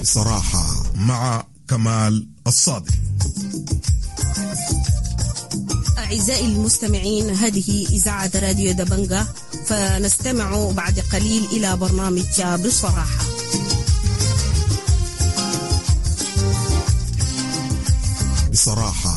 بصراحة مع كمال الصادق. أعزائي المستمعين، هذه إذاعة راديو دبنجة، فنستمع بعد قليل إلى برنامج بصراحة. بصراحة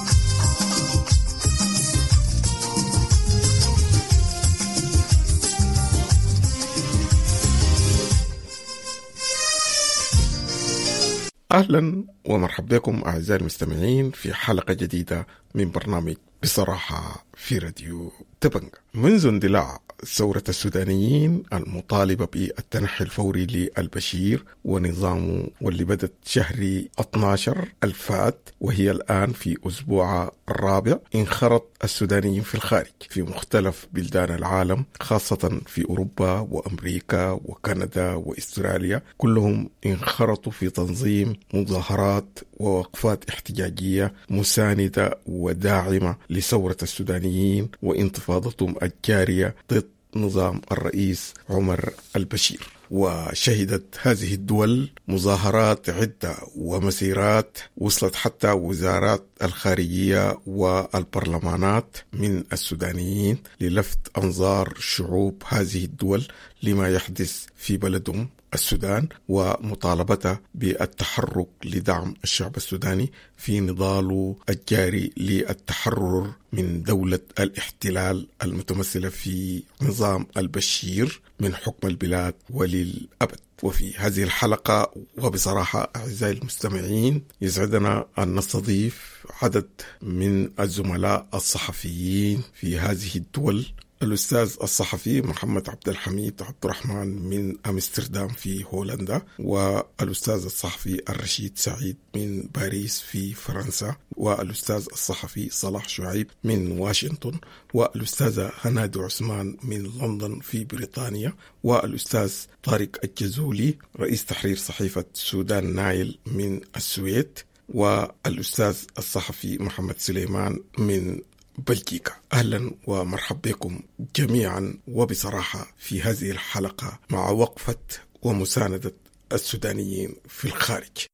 أهلا ومرحبا بكم أعزائي المستمعين في حلقة جديدة من برنامج بصراحة في راديو دبنجة. منذ اندلاع ثورة السودانيين المطالبة بالتنحي الفوري للبشير ونظامه، واللي بدت شهر 12 الفات وهي الآن في أسبوع الرابع، انخرط السودانيين في الخارج في مختلف بلدان العالم، خاصة في أوروبا وأمريكا وكندا وإستراليا. كلهم انخرطوا في تنظيم مظاهرات ووقفات احتجاجية مساندة وداعمة لثورة السودانيين وانتفاضتهم الجارية ضد نظام الرئيس عمر البشير. وشهدت هذه الدول مظاهرات عدة ومسيرات وصلت حتى وزارات الخارجية والبرلمانات من السودانيين للفت أنظار شعوب هذه الدول لما يحدث في بلدهم السودان، ومطالبته بالتحرك لدعم الشعب السوداني في نضاله الجاري للتحرر من دولة الاحتلال المتمثلة في نظام البشير من حكم البلاد وللأبد. وفي هذه الحلقة وبصراحة أعزائي المستمعين، يسعدنا أن نستضيف عدد من الزملاء الصحفيين في هذه الدول. الأستاذ الصحفي محمد عبد الحميد عبد الرحمن من أمستردام في هولندا، والأستاذ الصحفي الرشيد سعيد من باريس في فرنسا، والأستاذ الصحفي صلاح شعيب من واشنطن، والأستاذة هناد عثمان من لندن في بريطانيا، والأستاذ طارق الجزولي رئيس تحرير صحيفة سودان نايل من السويد، والأستاذ الصحفي محمد سليمان من بلجيكا. أهلا ومرحبا بكم جميعا وبصراحة في هذه الحلقة مع وقفة ومساندة السودانيين في الخارج.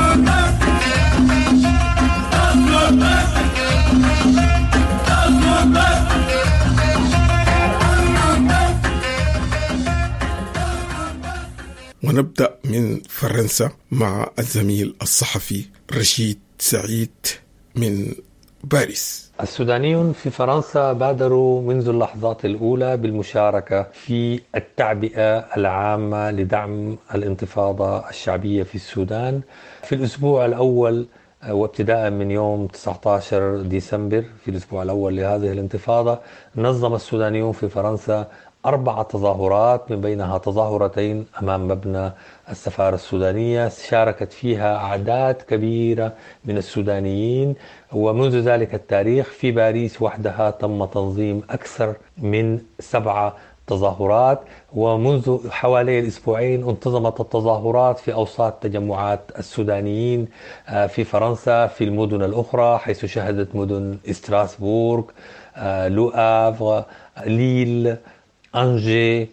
ونبدأ من فرنسا مع الزميل الصحفي رشيد سعيد من باريس. السودانيون في فرنسا بادروا منذ اللحظات الأولى بالمشاركة في التعبئة العامة لدعم الانتفاضة الشعبية في السودان. في الأسبوع الأول وابتداء من يوم 19 ديسمبر في الأسبوع الأول لهذه الانتفاضة، نظم السودانيون في فرنسا 4 تظاهرات، من بينها تظاهرتين أمام مبنى السفارة السودانية شاركت فيها أعداد كبيرة من السودانيين. ومنذ ذلك التاريخ في باريس وحدها تم تنظيم أكثر من 7 تظاهرات، ومنذ حوالي الأسبوعين انتظمت التظاهرات في أوساط تجمعات السودانيين في فرنسا في المدن الأخرى، حيث شهدت مدن ستراسبورغ، لو هافر، ليل، أنجي،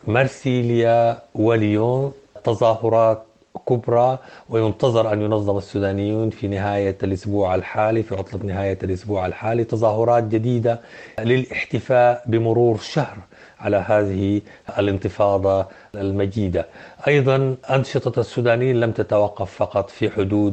مارسيليا وليون تظاهرات كبرى. وينتظر أن ينظم السودانيون في نهاية الأسبوع الحالي، في عطلة نهاية الأسبوع الحالي، تظاهرات جديدة للاحتفاء بمرور شهر على هذه الانتفاضة المجيدة. أيضا أنشطة السودانيين لم تتوقف فقط في حدود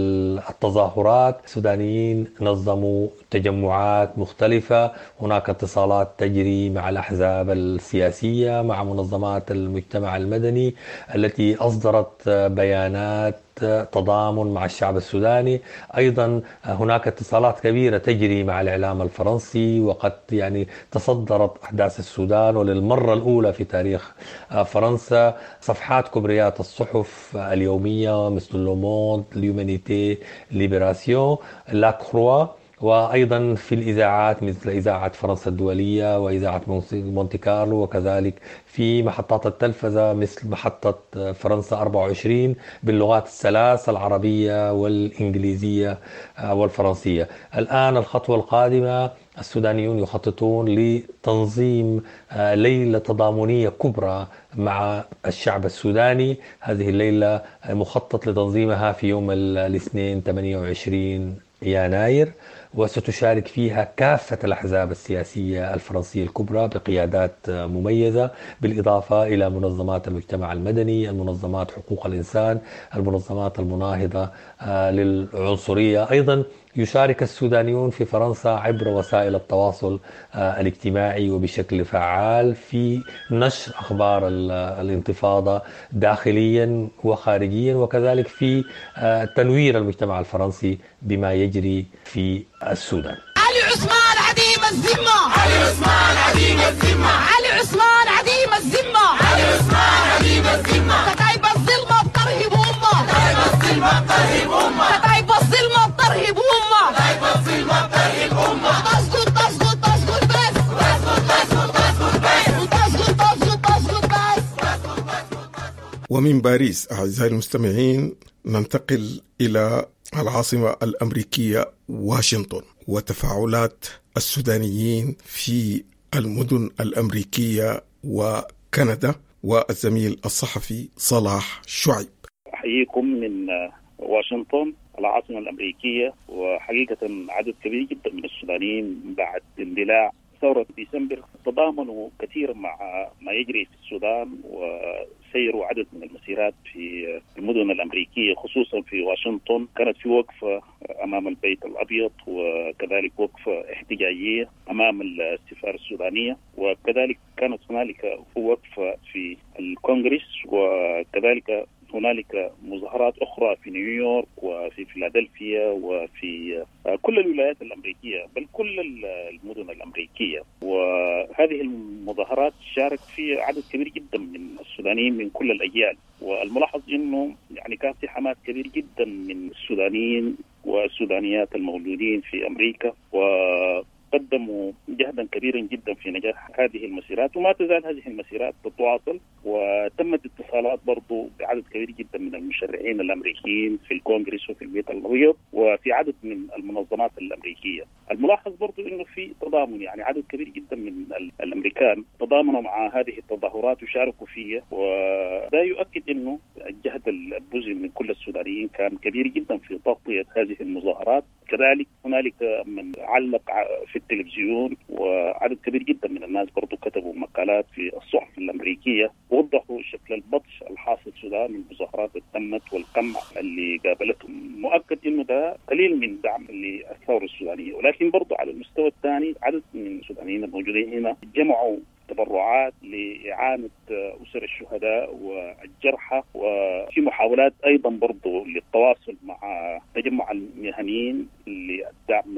التظاهرات، السودانيين نظموا تجمعات مختلفة، هناك اتصالات تجري مع الأحزاب السياسية، مع منظمات المجتمع المدني التي أصدرت بيانات تضامن مع الشعب السوداني. أيضا هناك اتصالات كبيرة تجري مع الإعلام الفرنسي، وقد تصدرت أحداث السودان وللمرة الأولى في تاريخ فرنسا صفحات كبريات الصحف اليومية مثل لوموند، ليومانيتي، ليبراسيون، لا كروا. وأيضا في الإذاعات مثل إذاعة فرنسا الدولية وإذاعة مونتي كارلو، وكذلك في محطات التلفزة مثل محطة فرنسا 24 باللغات الثلاث العربية والإنجليزية والفرنسية. الآن الخطوة القادمة السودانيون يخططون لتنظيم ليلة تضامنية كبرى مع الشعب السوداني. هذه الليلة مخطط لتنظيمها في يوم الاثنين 28 يناير، وستشارك فيها كافة الأحزاب السياسية الفرنسية الكبرى بقيادات مميزة، بالإضافة إلى منظمات المجتمع المدني، المنظمات حقوق الإنسان، المنظمات المناهضة للعنصرية. أيضا يشارك السودانيون في فرنسا عبر وسائل التواصل الاجتماعي وبشكل فعال في نشر أخبار الانتفاضة داخليا وخارجيا، وكذلك في تنوير المجتمع الفرنسي بما يجري في السودان. علي عثمان عديم الذمة، علي عثمان عديم الذمة، علي عثمان عديم الذمة، علي عثمان عديم الذمة. كتايب الظلمة بترهب أمة، كتايب الظلمة بترهب أمة، كتايب الظلمة بترهب أمة، كتايب الظلمة بترهب أمة. تسقط تسقط تسقط بس، تسقط تسقط تسقط بس، تسقط تسقط تسقط بس. ومن باريس أعزائي المستمعين ننتقل إلى العاصمة الأمريكية واشنطن وتفاعلات السودانيين في المدن الأمريكية وكندا، والزميل الصحفي صلاح شعيب. أحييكم من واشنطن العاصمة الأمريكية. وحقيقة عدد كبير جدا من السودانيين بعد اندلاع ثورة ديسمبر تضامنوا كثيرا مع ما يجري في السودان، وسيروا عدد من المسيرات في المدن الأمريكية خصوصا في واشنطن. كانت في وقفة أمام البيت الأبيض، وكذلك وقفة احتجاجية أمام السفارة السودانية، وكذلك كانت هنالك وقفة في الكونغرس، وكذلك هنالك مظاهرات أخرى في نيويورك وفي فيلادلفيا وفي كل الولايات الأمريكية، بل كل المدن الأمريكية. وهذه المظاهرات شارك فيها عدد كبير جدا من السودانيين من كل الأجيال. والملاحظ أنه يعني كان في حماس كبير جدا من السودانيين والسودانيات المولودين في أمريكا، وقدموا جهدا كبيرا جدا في نجاح هذه المسيرات، وما تزال هذه المسيرات تتواصل. وتمت اتصالات برضو بعدد كبير جدا من المشرعين الأمريكيين في الكونغرس وفي البيت الأبيض وفي عدد من المنظمات الأمريكية. الملاحظ برضو أنه في تضامن، يعني عدد كبير جدا من الأمريكان تضامنوا مع هذه التظاهرات وشاركوا فيها، وده يؤكد أنه الجهد البذل من كل السودانيين كان كبير جدا في تغطية هذه المظاهرات. كذلك هنالك من علق في التلفزيون، وعدد كبير جدا من الناس برضو كتبوا مقالات في الصحف الأمريكية وضحوا شكل البطش الحاصل في السودان من المظاهرات اللي تمت والقمع اللي قابلتهم. مؤكد انه ده قليل من دعم للثورة السودانية، ولكن برضو على المستوى الثاني عدد من السودانيين الموجودين هنا جمعوا تبرعات لإعانة أسر الشهداء والجرحى، وفي محاولات أيضا برضو للتواصل مع تجمع المهنيين للدعم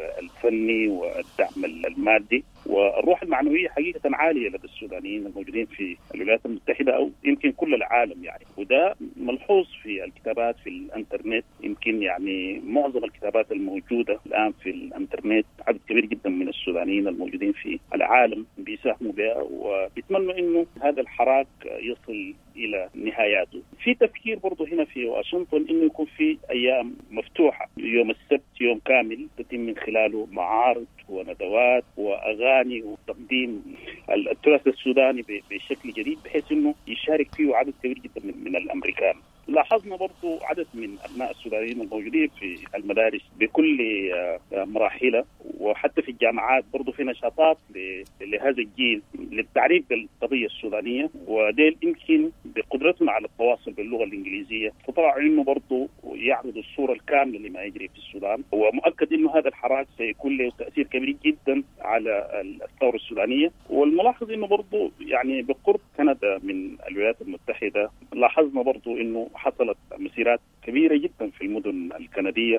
الفني والدعم المادي. والروح المعنوية حقيقة عالية لدى السودانيين الموجودين في الولايات المتحدة أو يمكن كل العالم يعني، وده ملحوظ في الكتابات في الانترنت. يمكن يعني معظم الكتابات الموجودة الآن في الانترنت عدد كبير جدا من السودانيين الموجودين في العالم بيساهموا بها، وبيتمنوا إنه هذا الحراك يصل إلى نهاياته. في تفكير برضو هنا في واشنطن إنه يكون في أيام مفتوحة، يوم السبت يوم كامل تتم من خلاله معارض وندوات وأغاني وتقديم التراث السوداني بشكل جديد، بحيث إنه يشارك فيه عدد كبير جدا من الأمريكان. لاحظنا برضو عدد من أبناء السودانيين الموجودين في المدارس بكل مراحلها، وحتى في الجامعات برضو في نشاطات لهذا الجيل للتعريف بالقضية السودانية، وديل يمكن بقدرتهم على التواصل باللغة الإنجليزية استطاعوا إنه برضو يعرضوا الصورة الكاملة لما يجري في السودان. ومؤكد إنه هذا الحراك سيكون له تأثير كبير جدا على الثورة السودانية. والملاحظ إنه برضو يعني بقرب كندا من الولايات المتحدة لاحظنا برضو إنه حصلت مسيرات كبيرة جدا في المدن الكندية،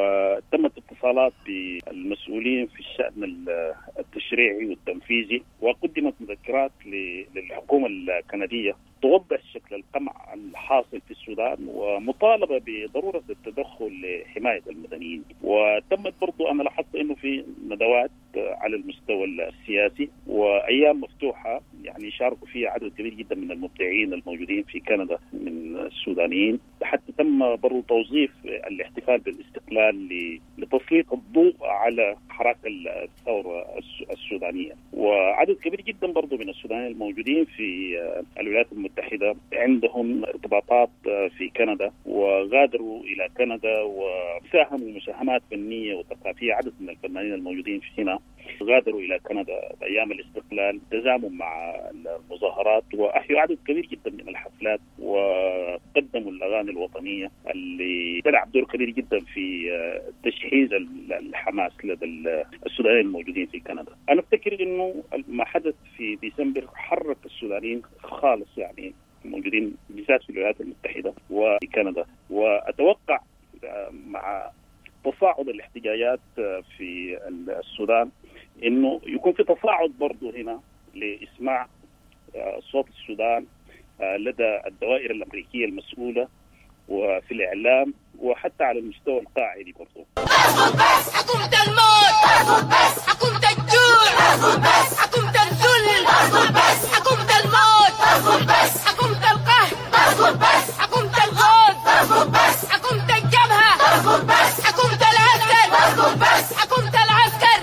وتمت اتصالات بالمسؤولين في الشأن التشريعي والتنفيذي، وقدمت مذكرات للحكومة الكندية توضح شكل القمع الحاصل في السودان ومطالبة بضرورة التدخل لحماية المدنيين. وتمت برضو أنا لاحظت أنه في ندوات على المستوى السياسي وأيام مفتوحة يعني شاركوا فيها عدد كبير جدا من المبدعين الموجودين في كندا من السودانيين، حتى تم برضو توظيف الاحتفال بالاستقلال لتسليط الضوء على حراك الثورة السودانية. وعدد كبير جدا برضو من السودانيين الموجودين في الولايات المتحدة عندهم ارتباطات في كندا، وغادروا إلى كندا وساهموا مساهمات فنية وثقافية. عدد من الفنانين الموجودين هنا غادروا إلى كندا بأيام الاستقلال، تزاموا مع المظاهرات، وأحيوا عدد كبير جدا من الحفلات، وقدموا الأغاني الوطنية اللي تلعب دور كبير جدا في تشحيذ الحماس لدى السودانيين الموجودين في كندا. أنا أفتكر إنه ما حدث في ديسمبر حرك السودانيين خالص، يعني موجودين بالذات في الولايات المتحدة وفي كندا. وأتوقع مع تصاعد الاحتجاجات في السودان إنه يكون في تصاعد برضو هنا لإسماع صوت السودان لدى الدوائر الأمريكية المسؤولة وفي الإعلام وحتى على المستوى القاعدي برضو. حكومة الموت، حكومة الجوع، حكومة الذل، حكومة الموت، حكومة القهر، حكومة الغاز، حكومة الجبهة، حكومة العسكر، حكومة العسكر،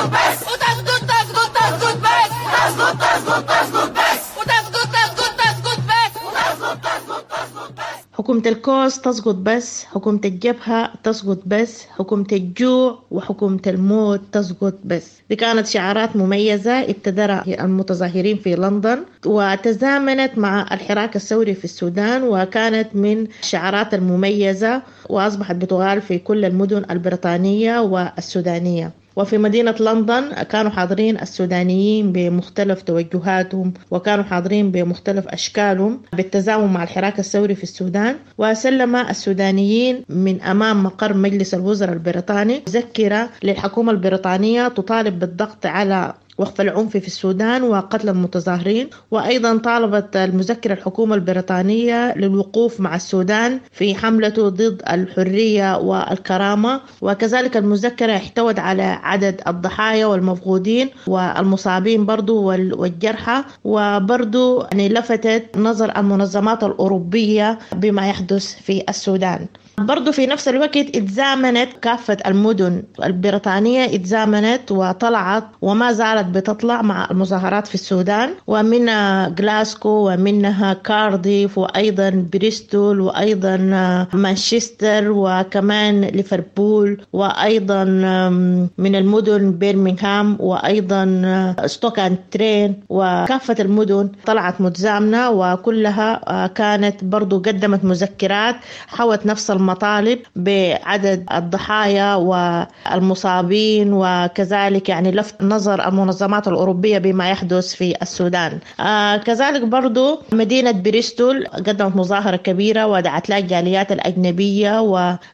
وتسقط تسقط تسقط بس، وتسقط تسقط بس، وتسقط تسقط تسقط بس، وتسقط تسقط تسقط بس. حكومة الكوز تسقط بس، حكومة الجبهة تسقط بس، حكومة الجوع وحكومة الموت تسقط بس. دي كانت شعارات مميزة ابتدرها المتظاهرين في لندن وتزامنت مع الحراك الثوري في السودان، وكانت من الشعارات المميزة وأصبحت بتغال في كل المدن البريطانية والسودانية. وفي مدينة لندن كانوا حاضرين السودانيين بمختلف توجهاتهم، وكانوا حاضرين بمختلف أشكالهم بالتزامن مع الحراك الثوري في السودان. وسلم السودانيين من أمام مقر مجلس الوزراء البريطاني مذكرة للحكومة البريطانية تطالب بالضغط على وقف العنف في السودان وقتل المتظاهرين. وأيضا طالبت المذكرة الحكومة البريطانية للوقوف مع السودان في حملته ضد الحرية والكرامة. وكذلك المذكرة احتوت على عدد الضحايا والمفقودين والمصابين برضو والجرحى، وبرضو يعني لفتت نظر المنظمات الأوروبية بما يحدث في السودان. برضو في نفس الوقت اتزامنت كافة المدن البريطانية، اتزامنت وطلعت وما زالت بتطلع مع المظاهرات في السودان، ومنها غلاسكو ومنها كارديف وأيضا بريستول وأيضا مانشستر وكمان ليفربول وأيضا من المدن برمنغهام وأيضا ستوك ترين، وكافة المدن طلعت متزامنة وكلها كانت برضو قدمت مذكرات حوت نفس المطالب بعدد الضحايا والمصابين، وكذلك يعني لفت نظر المنظمات الأوروبية بما يحدث في السودان. كذلك برضو مدينة بريستول قدمت مظاهرة كبيرة ودعت لها الجاليات الأجنبية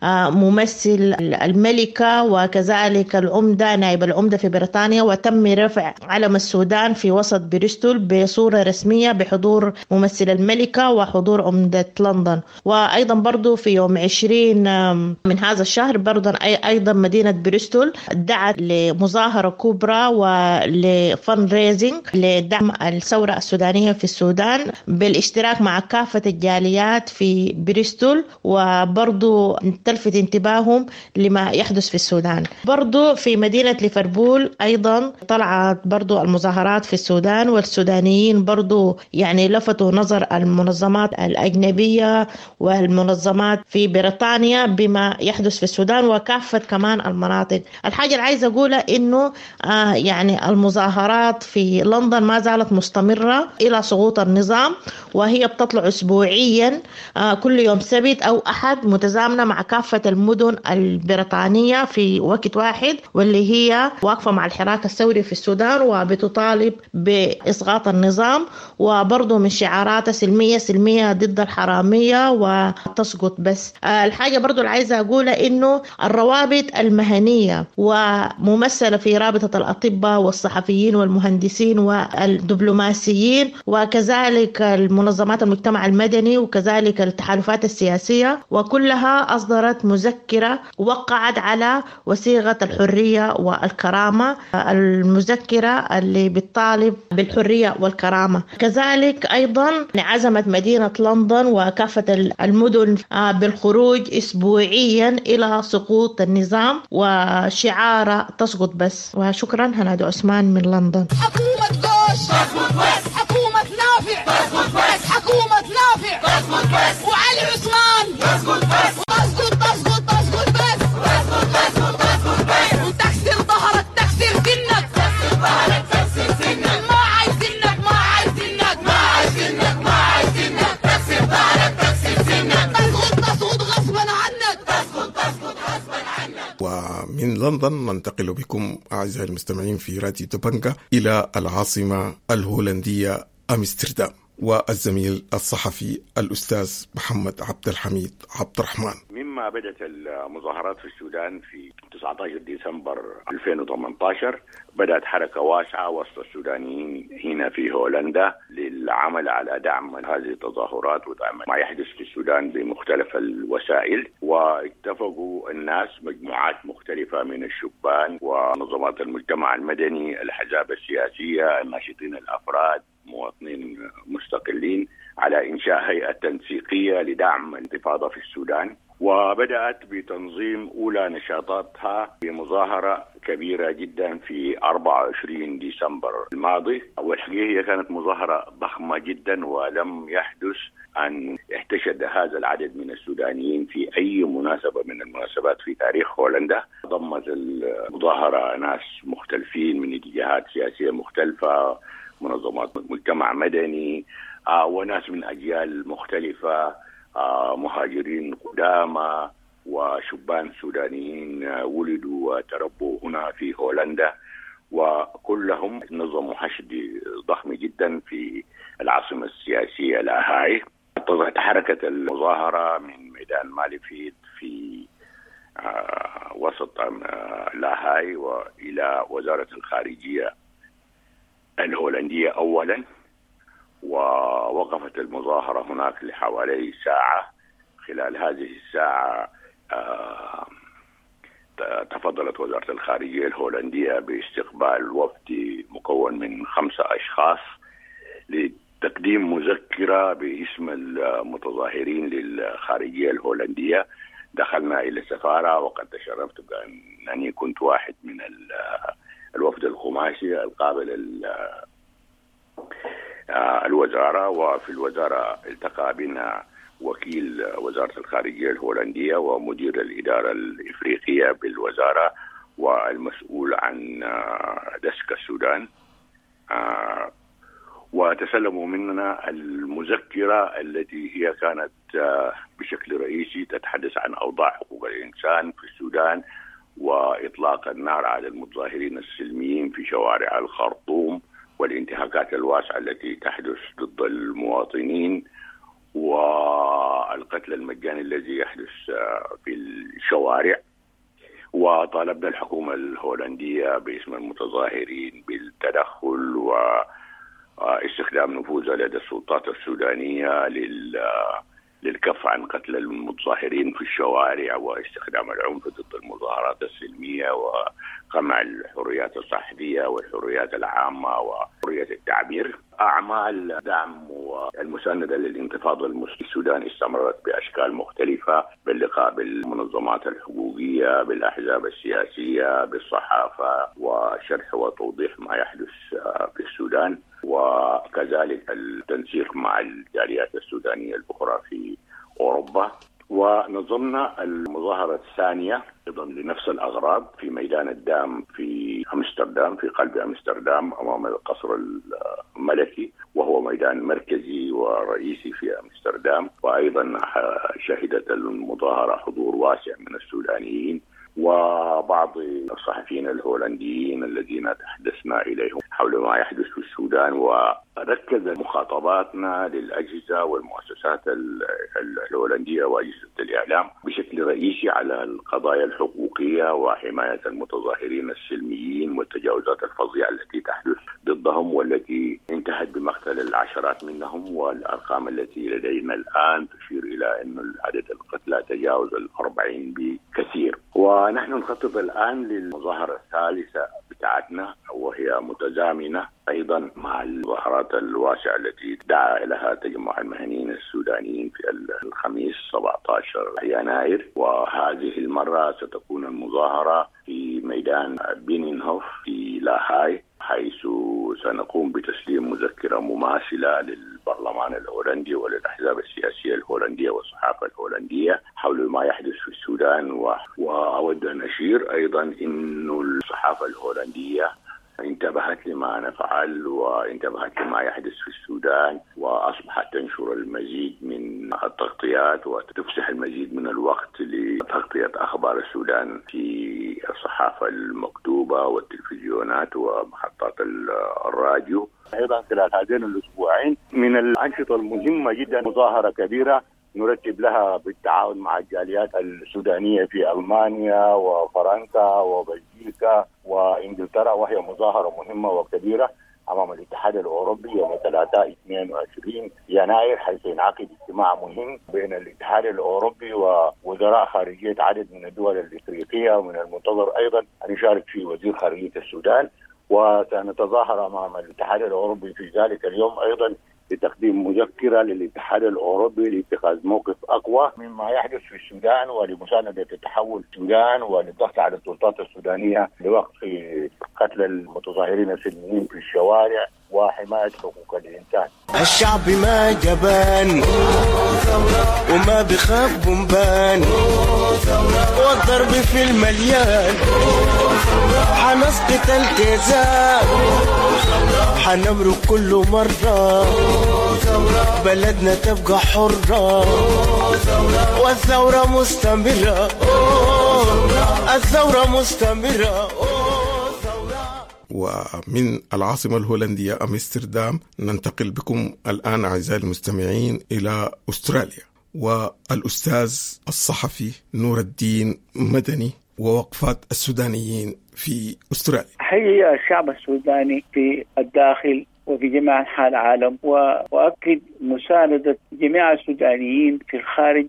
وممثل الملكة وكذلك العمدة نائب العمدة في بريطانيا، وتم رفع علم السودان في وسط بريستول بصورة رسمية بحضور ممثل الملكة وحضور عمدة لندن. وأيضا برضو في يوم 20 من هذا الشهر برضو أيضا مدينة بريستول دعت لمظاهرة كبرى ولفن ريزنج لدعم الثورة السودانية في السودان بالاشتراك مع كافة الجاليات في بريستول، وبرضو تلفت انتباههم لما يحدث في السودان. برضو في مدينة ليفربول أيضا طلعت برضو المظاهرات في السودان، والسودانيين برضو يعني لفتوا نظر المنظمات الأجنبية والمنظمات في بريطانيا بما يحدث في السودان وكافة كمان المناطق. الحاجة اللي عايزة أقولها إنه يعني المظاهرات في لندن ما زالت مستمرة إلى سقوط النظام، وهي بتطلع أسبوعيا كل يوم سبت أو أحد متزامنة مع كافة المدن البريطانية في وقت واحد، واللي هي واقفة مع الحراك الثوري في السودان وبتطالب بإسقاط النظام. وبرضو من شعارات سلمية ضد الحرامية وتسقط بس. الحاجة برضو اللي عايزة أقولها إنه الروابط المهنية وممثلة في رابطة الأطباء والصحفيين والمهندسين والدبلوماسيين وكذلك المنظمات المجتمع المدني وكذلك التحالفات السياسية، وكلها أصدرت مذكرة وقعت على وثيقة الحرية والكرامة، المذكرة اللي بتطالب بالحرية والكرامة. كذلك أيضا عزمت مدينة لندن وكافة المدن بالخروج خروج أسبوعيا إلى سقوط النظام وشعار تسقط بس. وشكرا. هنادي عثمان من لندن. حكومة جوش تسقط بس، حكومة نافع تسقط بس، حكومة نافع تسقط بس، وعلي عثمان تسقط بس، تسقط تسقط تسقط بس، تسقط تسقط تسقط بس، وتكسر ظهرك تكسر سنك، تكسر ظهرك تكسر سنك، ما عايزينك ما عايزينك ما عايزينك ما عايزينك، تكسر ظهرك تكسر سنك، تسقط تسقط غصبا عنك، تسقط تسقط غصبا عنك. ومن لندن ننتقل بكم أعزائي المستمعين في راديو دبنجة إلى العاصمة الهولندية أمستردام، والزميل الصحفي الأستاذ محمد عبد الحميد عبد الرحمن. مما بدأت المظاهرات في السودان في 19 ديسمبر 2018 بدأت حركة واسعة وسط السودانيين هنا في هولندا للعمل على دعم هذه التظاهرات ودعم ما يحدث في السودان بمختلف الوسائل. واتفقوا الناس مجموعات مختلفة من الشبان ونظمات المجتمع المدني، الأحزاب السياسية، الناشطين الأفراد، مواطنين مستقلين، على إنشاء هيئة تنسيقية لدعم الانتفاضة في السودان. وبدأت بتنظيم أولى نشاطاتها بمظاهرة كبيرة جدا في 24 ديسمبر الماضي. والحقيقة هي كانت مظاهرة ضخمة جدا، ولم يحدث أن احتشد هذا العدد من السودانيين في أي مناسبة من المناسبات في تاريخ هولندا. ضمت المظاهرة ناس مختلفين من اتجاهات سياسية مختلفة، منظمات مجتمع مدني، وناس من أجيال مختلفة، مهاجرين قدامى وشبان سودانيين ولدوا وتربوا هنا في هولندا، وكلهم نظموا حشد ضخم جدا في العاصمة السياسية لاهاي. تحركت المظاهرة من ميدان ماليفيد في وسط لاهاي وإلى وزارة الخارجية الهولندية أولا، ووقفت المظاهرة هناك لحوالي ساعة. خلال هذه الساعة تفضلت وزارة الخارجية الهولندية باستقبال وفد مكون من 5 أشخاص لتقديم مذكرة باسم المتظاهرين للخارجية الهولندية. دخلنا إلى السفارة وقد تشرفت بأنني كنت واحد من الوفد الخماسي القابل الوزارة. وفي الوزارة التقى بنا وكيل وزارة الخارجية الهولندية ومدير الإدارة الإفريقية بالوزارة والمسؤول عن دسك السودان، وتسلموا مننا المذكرة التي هي كانت بشكل رئيسي تتحدث عن أوضاع حقوق الإنسان في السودان، وإطلاق النار على المتظاهرين السلميين في شوارع الخرطوم، والانتهاكات الواسعة التي تحدث ضد المواطنين، والقتل المجاني الذي يحدث في الشوارع. وطالبنا الحكومة الهولندية باسم المتظاهرين بالتدخل واستخدام نفوذها لدى السلطات السودانية للكف عن قتل المتظاهرين في الشوارع واستخدام العنف ضد المظاهرات السلمية وقمع الحريات الصحفية والحريات العامة وحرية التعبير. أعمال دعم والمساندة للانتفاضة السوداني استمرت بأشكال مختلفة، باللقاء بالمنظمات الحقوقية، بالأحزاب السياسية، بالصحافة، وشرح وتوضيح ما يحدث في السودان، وكذلك التنسيق مع الجاليات السودانية الأخرى في أوروبا. ونظمنا المظاهرة الثانية أيضا لنفس الأغراض في ميدان الدام في أمستردام، في قلب أمستردام أمام القصر الملكي، وهو ميدان مركزي ورئيسي في أمستردام. وأيضا شهدت المظاهرة حضور واسع من السودانيين وبعض الصحفيين الهولنديين الذين تحدثنا إليهم حول ما يحدث في السودان. وركز مخاطباتنا للأجهزة والمؤسسات الهولندية وأجهزة الإعلام بشكل رئيسي على القضايا الحقوقية وحماية المتظاهرين السلميين والتجاوزات الفظيعة التي تحدث ضدهم والتي انتهت بمقتل العشرات منهم. والأرقام التي لدينا الآن تشير إلى أن عدد القتلى تجاوز 40 بكثير. ونحن نخطط الآن للمظاهرة الثالثة بتاعتنا، وهي متزامنة أيضا مع المظاهرات الواسعة التي دعا لها تجمع المهنيين السودانيين في الخميس 17 يناير. وهذه المرة ستكون المظاهرة في ميدان بينينهوف في لاهاي، حيث سنقوم بتسليم مذكرة مماثلة للبرلمان الهولندي وللأحزاب السياسية الهولندية والصحافة الهولندية حول ما يحدث في السودان. وأود أن أشير أيضا أن الصحافة الهولندية انتبهت لما نفعل وانتبهت لما يحدث في السودان، وأصبحت تنشر المزيد من التغطيات وتفسح المزيد من الوقت لتغطية أخبار السودان في الصحافة المكتوبة والتلفزيونات ومحطات الراديو. أيضا خلال هذين الأسبوعين من الأنشطة المهمة جدا مظاهرة كبيرة نرتب لها بالتعاون مع الجاليات السودانية في ألمانيا وفرنسا وبلجيكا وإنجلترا، وهي مظاهرة مهمة وكبيرة أمام الاتحاد الأوروبي يوم 22 يناير، حيث ينعقد اجتماع مهم بين الاتحاد الأوروبي ووزراء خارجية عدد من الدول الإفريقية، ومن المنتظر أيضا أن يشارك فيه وزير خارجية السودان. وسنتظاهر أمام الاتحاد الأوروبي في ذلك اليوم أيضا لتقديم مذكرة للاتحاد الأوروبي لاتخاذ موقف أقوى مما يحدث في السودان ولمساندة تحول السودان وللضغط على السلطات السودانية لوقف قتل المتظاهرين السلميين في الشوارع وحماية حقوق الإنسان. الشعب ما جبان وما بخاف بمبان، والضرب في المليان، حنسقط الجزاء، حنمرق كل مرة، بلدنا تبقى حرة، والثورة مستمرة، الثورة مستمرة. ومن العاصمة الهولندية أمستردام ننتقل بكم الآن أعزائي المستمعين إلى أستراليا، والأستاذ الصحفي نور الدين مدني ووقفات السودانيين في أستراليا. حقيقة الشعب السوداني في الداخل وفي جميع أنحاء العالم، وأؤكد مساندة جميع السودانيين في الخارج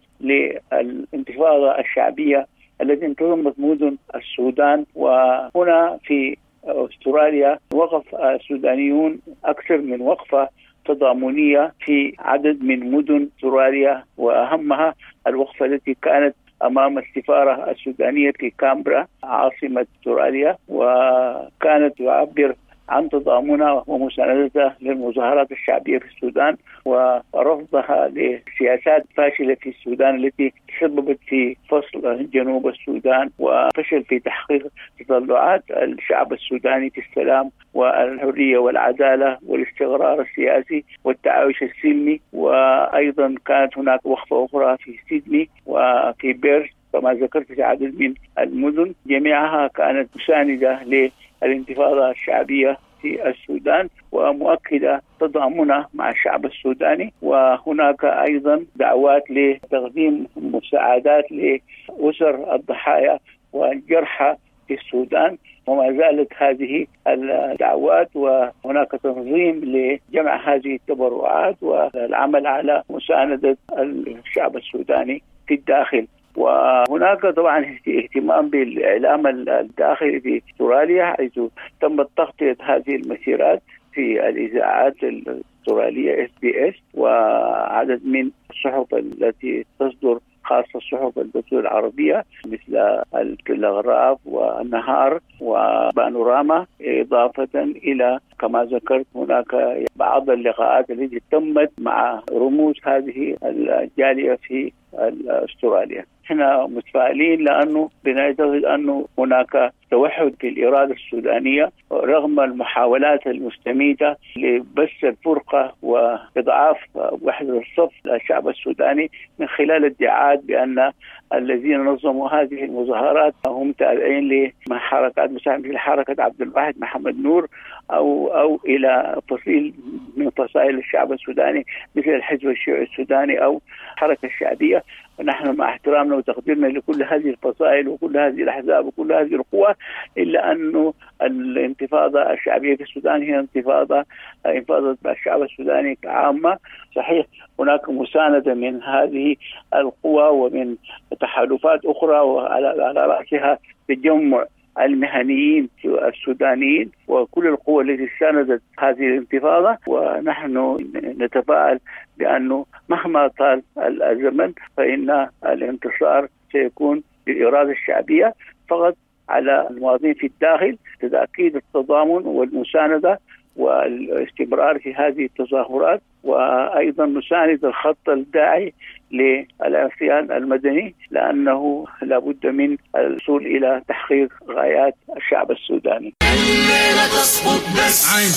للانتفاضة الشعبية التي انتظمت مدن السودان. وهنا في أستراليا وقف السودانيون أكثر من وقفة تضامنية في عدد من مدن أستراليا، وأهمها الوقفة التي كانت أمام السفارة السودانية في كامبرا عاصمة أستراليا، وكانت تعبر عن تضامنها ومساندتها للمظاهرات الشعبية في السودان ورفضها لسياسات فاشلة في السودان التي تسببت في فصل جنوب السودان وفشل في تحقيق تطلعات الشعب السوداني في السلام والحرية والعدالة والاستقرار السياسي والتعايش السلمي. وأيضا كانت هناك وقفة أخرى في سيدني وفي بيرث كما ذكرت في عدد من المدن، جميعها كانت مساندة للانتفاضة الشعبية في السودان ومؤكدة تضامنها مع الشعب السوداني. وهناك أيضا دعوات لتقديم مساعدات لأسر الضحايا والجرحى في السودان، وما زالت هذه الدعوات، وهناك تنظيم لجمع هذه التبرعات والعمل على مساندة الشعب السوداني في الداخل. وهناك طبعا اهتمام بالإعلام الداخلي في أستراليا، حيث تمت تغطية هذه المسيرات في الإذاعات الأسترالية SBS وعدد من الصحف التي تصدر خاصة الصحف البثوث العربية مثل التلغراف والنهار وبانوراما، إضافة إلى كما ذكرت هناك بعض اللقاءات التي تمت مع رموز هذه الجالية في أستراليا. احنا متفائلين لأنه بنعتقد أنه هناك توحد في الإرادة السودانية رغم المحاولات المستميتة لبث الفرقة وإضعاف وحدة الصف للشعب السوداني من خلال ادعاءات بأن الذين نظموا هذه المظاهرات هم تابعين لحركات مساهمة في حركة عبد الواحد محمد نور أو إلى فصيل من فصائل الشعب السوداني مثل الحزب الشيوعي السوداني أو الحركة الشعبية. نحن مع احترامنا وتقديرنا لكل هذه الفصائل وكل هذه الأحزاب وكل هذه القوى، إلا أنه الانتفاضة الشعبية في السودان هي انتفاضة الشعب السوداني عامة. صحيح هناك مساندة من هذه القوى ومن تحالفات أخرى وعلى رأسها تجمع المهنيين السودانيين وكل القوى التي ساندت هذه الانتفاضة. ونحن نتفائل بأنه مهما طال الزمن فإن الانتصار سيكون بالإرادة الشعبية فقط على المواطنين في الداخل، تأكيد التضامن والمساندة والاستمرار في هذه التظاهرات، وأيضا نساند الخط الداعي للعصيان المدني لأنه لابد من الوصول إلى تحقيق غايات الشعب السوداني. الليلة تسقط بس عين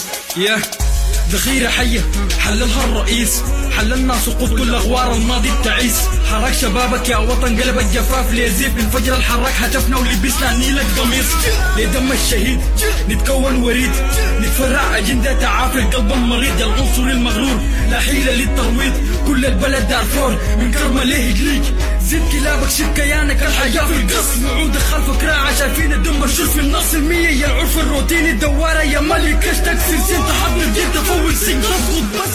ذخيرة حية حللها الرئيس، حللنا سقوط كل أغوار الماضي التعيس. حرك شبابك يا وطن قلب الجفاف ليزيف من فجر الحرك هتفنا ولبسنا نيلك قميص لدم الشهيد نتكون وريد نتفرع أجندة تعافي القلب المريض يا العنصر المغرور لا حيلة للترويض كل البلد دارفور من كرمة ليه جليك زد كلابك شد كيانك الحياة في القص نعود خلفك راعة شايفين الدم الشر في النص المية يا العرف الروتيني الدوارة يا ملك كشتك سلسين تحضر جد فوق سين تسقط بس.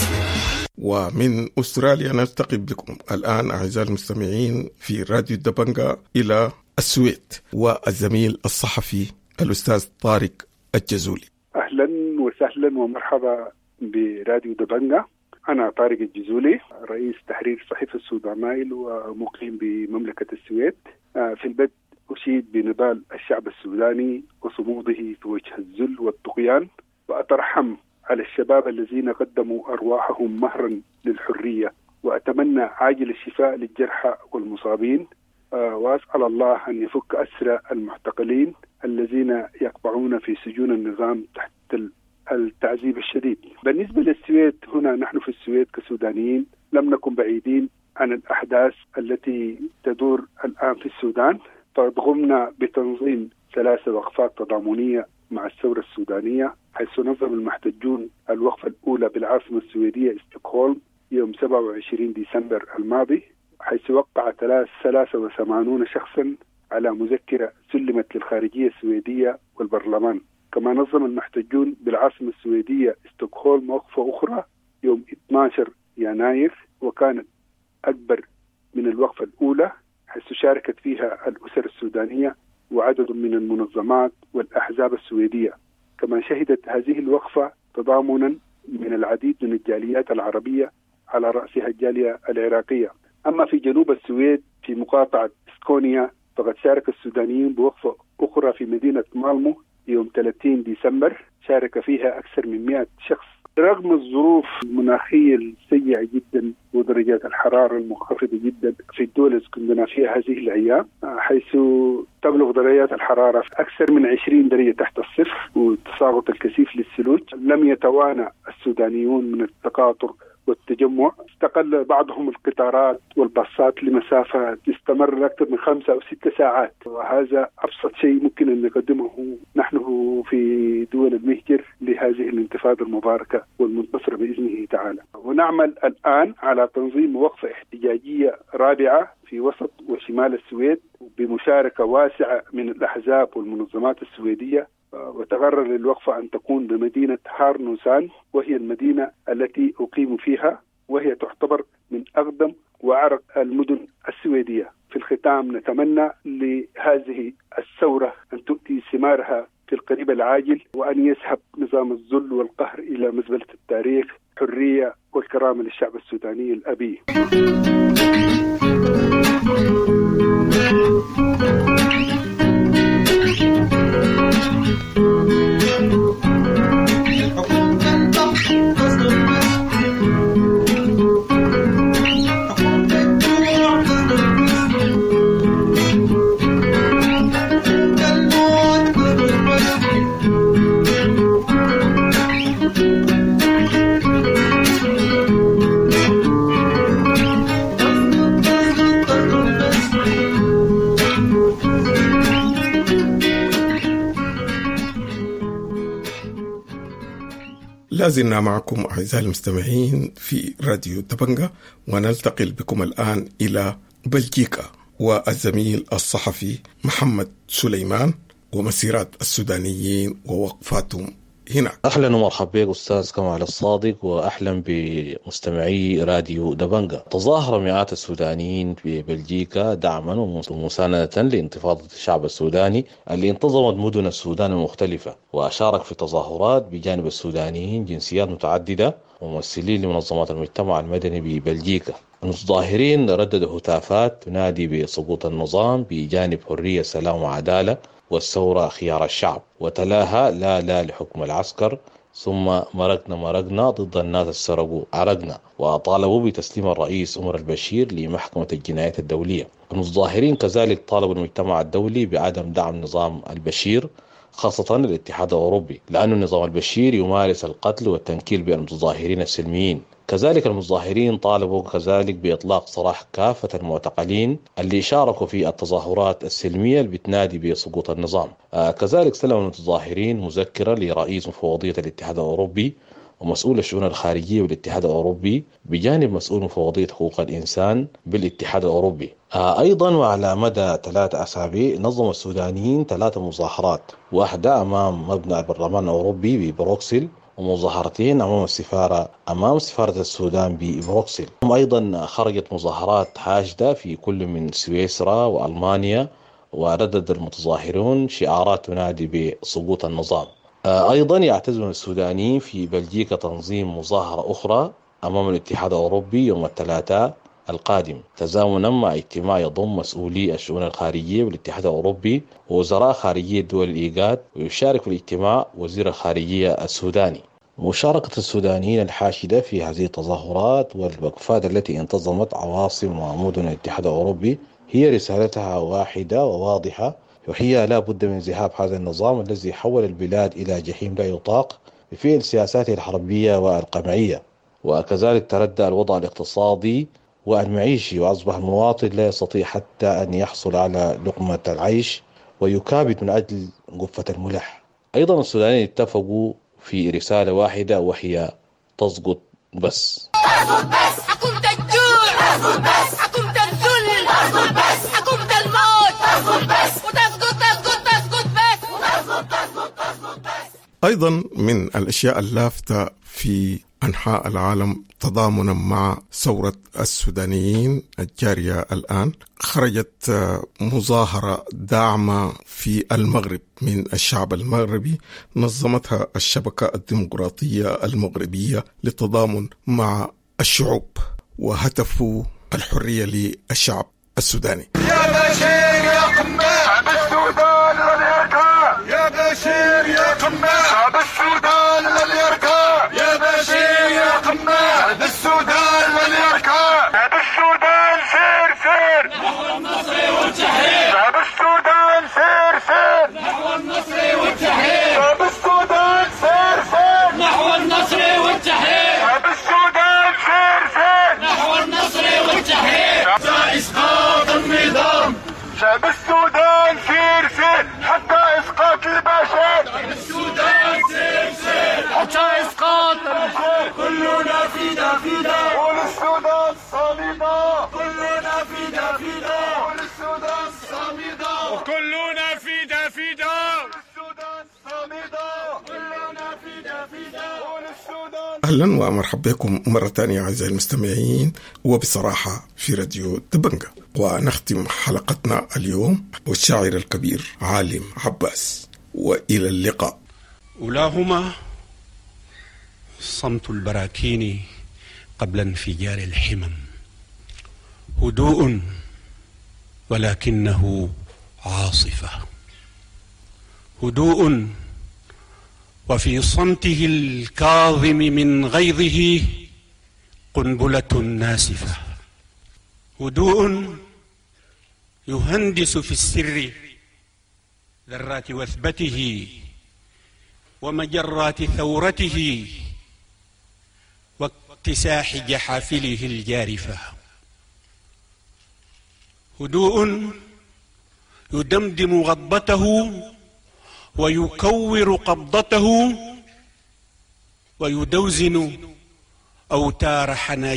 ومن أستراليا نلتقي بكم الآن أعزائي المستمعين في راديو دبنجا إلى السويد والزميل الصحفي الأستاذ طارق الجزولي. أهلا وسهلا ومرحبا براديو دبنجا. أنا طارق الجزولي رئيس تحرير صحيفة السودانايل ومقيم بمملكة السويد. في البدء أشيد بنضال الشعب السوداني وصموده في وجه الذل والطغيان، وأترحم على الشباب الذين قدموا أرواحهم مهرا للحرية، وأتمنى عاجل الشفاء للجرحى والمصابين، وأسأل الله أن يفك أسرى المعتقلين الذين يقبعون في سجون النظام تحت التعذيب الشديد. بالنسبة للسويد، هنا نحن في السويد كسودانيين لم نكن بعيدين عن الأحداث التي تدور الآن في السودان، فقد قمنا بتنظيم 3 وقفات تضامنية مع الثورة السودانية، حيث نظم المحتجون الوقفة الأولى بالعاصمة السويدية ستوكهولم يوم 27 ديسمبر الماضي، حيث وقع 83 شخصا على مذكرة سلمت للخارجية السويدية والبرلمان. كما نظم المحتجون بالعاصمة السويدية ستوكهولم وقفة أخرى يوم 12 يناير، وكانت أكبر من الوقفة الأولى، حيث شاركت فيها الأسر السودانية وعدد من المنظمات والأحزاب السويدية. كما شهدت هذه الوقفة تضامنا من العديد من الجاليات العربية على رأسها الجالية العراقية. أما في جنوب السويد في مقاطعة سكونيا فقد شارك السودانيين بوقفة أخرى في مدينة مالمو يوم 30 ديسمبر، شارك فيها أكثر من 100 شخص. رغم الظروف المناخية السيئة جدا ودرجات الحرارة المنخفضة جدا في الدول اللي كنا فيها هذه الأيام، حيث تبلغ درجات الحرارة أكثر من 20 درجة تحت الصفر والتساقط الكثيف للثلوج، لم يتوانى السودانيون من التقاطر والتجمع. استقل بعضهم القطارات والباصات لمسافة تستمر أكثر من 5 أو 6 ساعات، وهذا أبسط شيء ممكن أن نقدمه نحن في دول المهجر لهذه الانتفاضة المباركة والمنتصرة بإذنه تعالى. ونعمل الآن على تنظيم وقفة احتجاجية رابعة في وسط وشمال السويد بمشاركة واسعة من الأحزاب والمنظمات السويدية، وتقرر للوقفة أن تكون بمدينة هارنوسان، وهي المدينة التي أقيم فيها، وهي تعتبر من أقدم وأعرق المدن السويدية. في الختام نتمنى لهذه الثورة أن تؤتي ثمارها في القريب العاجل، وأن يذهب نظام الذل والقهر إلى مزبلة التاريخ، حرية والكرامة للشعب السوداني الأبي. لازلنا معكم أعزائي المستمعين في راديو دبنجا، ونلتقي بكم الآن إلى بلجيكا والزميل الصحفي محمد سليمان ومسيرات السودانيين ووقفاتهم هنا. أهلا ومرحبا بك أستاذ كمال الصادق، وأهلا بمستمعي راديو دبنجة. تظاهر مئات السودانيين في بلجيكا دعما ومساندة لانتفاضة الشعب السوداني اللي انتظمت مدن السودان المختلفة، وأشارك في التظاهرات بجانب السودانيين جنسيات متعددة وممثلين لمنظمات المجتمع المدني ببلجيكا. المتظاهرين رددوا هتافات تنادي بسقوط النظام بجانب حرية، سلام وعدالة، والثورة خيار الشعب، وتلاها لا لحكم العسكر، ثم مرقنا ضد الناس السرقوا عرقنا، وطالبوا بتسليم الرئيس عمر البشير لمحكمة الجنايات الدولية. المتظاهرين كذلك طالبوا المجتمع الدولي بعدم دعم نظام البشير، خاصة الاتحاد الأوروبي، لأن النظام البشير يمارس القتل والتنكيل بالمتظاهرين السلميين. كذلك المتظاهرين طالبوا كذلك بإطلاق سراح كافة المعتقلين اللي شاركوا في التظاهرات السلمية اللي بتنادي بسقوط النظام. كذلك سلم المتظاهرين مذكرة لرئيس مفوضية الاتحاد الأوروبي ومسؤول الشؤون الخارجية بالاتحاد الأوروبي بجانب مسؤول مفوضية حقوق الإنسان بالاتحاد الأوروبي. أيضا وعلى مدى 3 أسابيع نظم السودانيين 3 مظاهرات، واحدة أمام مبنى البرلمان الأوروبي ببروكسل، ومظاهرتين أمام سفارة السودان ببروكسل. أيضا خرجت مظاهرات حاشدة في كل من سويسرا وألمانيا، وردد المتظاهرون شعارات تنادي بسقوط النظام. أيضا يعتزم السودانيين في بلجيكا تنظيم مظاهرة أخرى أمام الاتحاد الأوروبي يوم الثلاثاء القادم، تزامنا مع اجتماع يضم مسؤولي الشؤون الخارجية بالاتحاد الأوروبي ووزراء خارجية دول الإيجاد، ويشارك في الاجتماع وزير الخارجية السوداني. مشاركة السودانيين الحاشدة في هذه التظاهرات والوقفات التي انتظمت عواصم ومدن الاتحاد الأوروبي هي رسالتها واحدة وواضحة، وهي لا بد من ذهاب هذا النظام الذي حول البلاد إلى جحيم لا يطاق بفعل سياساته الحربية والقمعية. وكذلك تردى الوضع الاقتصادي والمعيشي، وأصبح المواطن لا يستطيع حتى أن يحصل على لقمة العيش ويكابد من أجل قفة الملح. أيضا السودانيين اتفقوا في رسالة واحدة وهي تسقط بس. تسقط بس حكومة الجوع، تسقط بس حكومة الذل، تسقط بس حكومة الموت، تسقط بس وتسقط بس. أيضا من الأشياء اللافتة في أنحاء العالم تضامنا مع ثورة السودانيين الجارية الآن، خرجت مظاهرة داعمة في المغرب من الشعب المغربي، نظمتها الشبكة الديمقراطية المغربية للتضامن مع الشعوب، وهتفوا الحرية للشعب السوداني. يا بشير يا قماع شعب السودان لن يركع، يا بشير يا قماع شعب السودان لن يركع، يا بشير يا قماع شعب السودان لن يركع. شعب السودان سير سير نحو النصر والتحرير، شعب السودان سير سير نحو النصر والتحرير، شعب السودان سير سير نحو النصر والتحرير، شعب السودان سير سير نحو النصر والتحرير. حتى إسقاط النظام، شعب السودان سير سير حتى إسقاط البشر، شعب السودان سير سير حتى إسقاط البشر. كلنا فدا فدا وللسودان صامدة، كلنا فدا فدا وللسودان صامدة، وكلنا فدا فدا وللسودان صامدة، كلنا فدا فدا وللسودان. أهلا ومرحبا بكم مرة ثانية أعزائي المستمعين، وبصراحة في راديو دبنجة. ونختم حلقتنا اليوم والشاعر الكبير عالم عباس، وإلى اللقاء. أولاهما صمت البراكين قبل انفجار الحمم، هدوء ولكنه عاصفة، هدوء وفي صمته الكاظم من غيظه قنبلة ناسفة، هدوء يهندس في السر ذرات وثبته ومجرات ثورته واكتساح جحافله الجارفة، هدوء يدمدم غضبته ويكور قبضته ويدوزن أوتار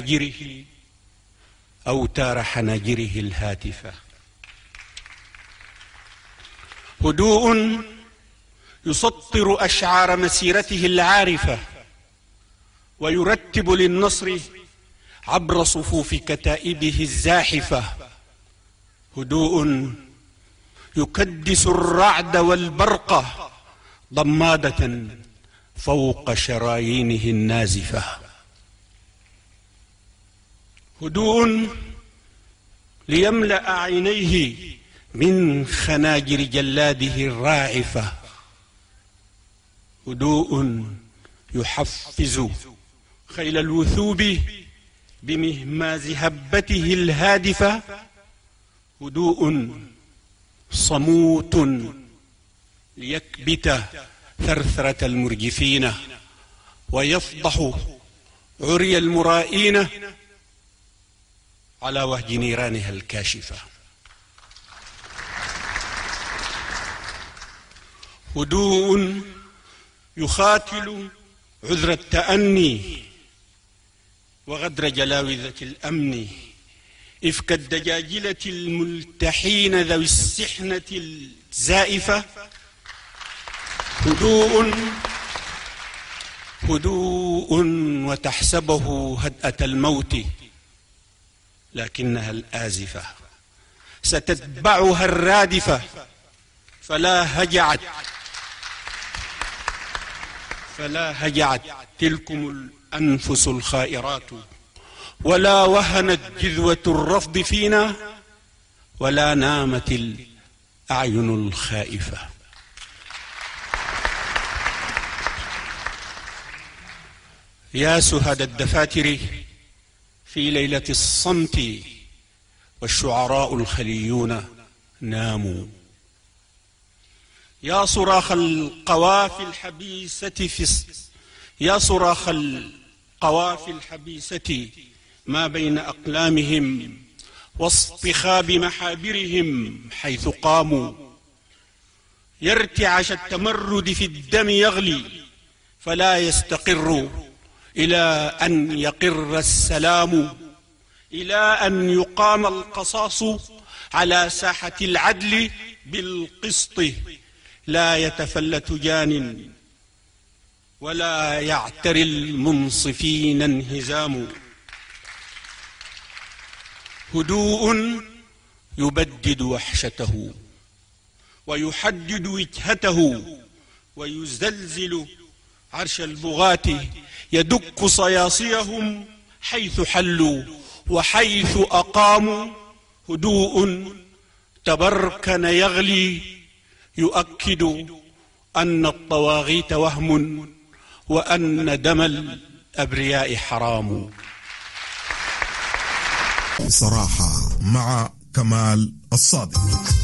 حناجره الهاتفة، هدوء يسطر أشعار مسيرته العارفة ويرتب للنصر عبر صفوف كتائبه الزاحفة. هدوء يكدس الرعد والبرق ضمادة فوق شرايينه النازفة. هدوء ليملأ عينيه من خناجر جلاده الراعفة. هدوء يحفز خيل الوثوب بمهماز هبته الهادفة. هدوء صموت ليكبت ثرثرة المرجفين ويفضح عري المرائين على وهج نيرانها الكاشفة. هدوء يخاتل عذر التأني وغدر جلاوذة الأمن إفك الدجاجلة الملتحين ذوي السحنة الزائفة. هدوء وتحسبه هدأة الموت لكنها الآزفة، ستتبعها الرادفة فلا هجعت تلكم الأنفس الخائرات، ولا وهنت جذوة الرفض فينا، ولا نامت الأعين الخائفة. يا سهد الدفاتر في ليلة الصمت والشعراء الخليون ناموا. يا صراخ القوافي الحبيسة ما بين أقلامهم واصطخاب محابرهم حيث قاموا. يرتعش التمرد في الدم يغلي فلا يستقر إلى أن يقر السلام، إلى أن يقام القصاص على ساحة العدل بالقسط. لا يتفلت جان ولا يعتري المنصفين انهزام. هدوء يبدد وحشته ويحدد وجهته ويزلزل عرش البغاة، يدك صياصيهم حيث حلوا وحيث أقاموا. هدوء تبركن يغلي يؤكد أن الطواغيت وهم وأن دم الأبرياء حرام. بصراحة مع كمال الصادق.